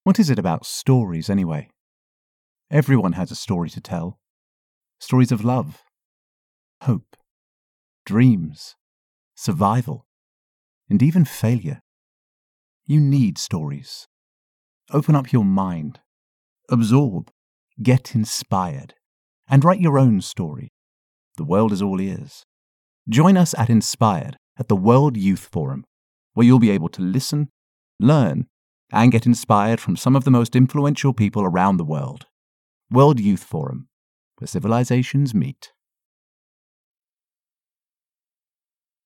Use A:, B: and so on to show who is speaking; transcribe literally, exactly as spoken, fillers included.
A: What is it about stories, anyway? Everyone has a story to tell. Stories of love, hope, dreams, survival, and even failure. You need stories. Open up your mind, absorb, get inspired, and write your own story. The world is all ears. Join us at Inspired at the World Youth Forum, where you'll be able to listen, learn, and get inspired from some of the most influential people around the world. World Youth Forum, where civilizations meet.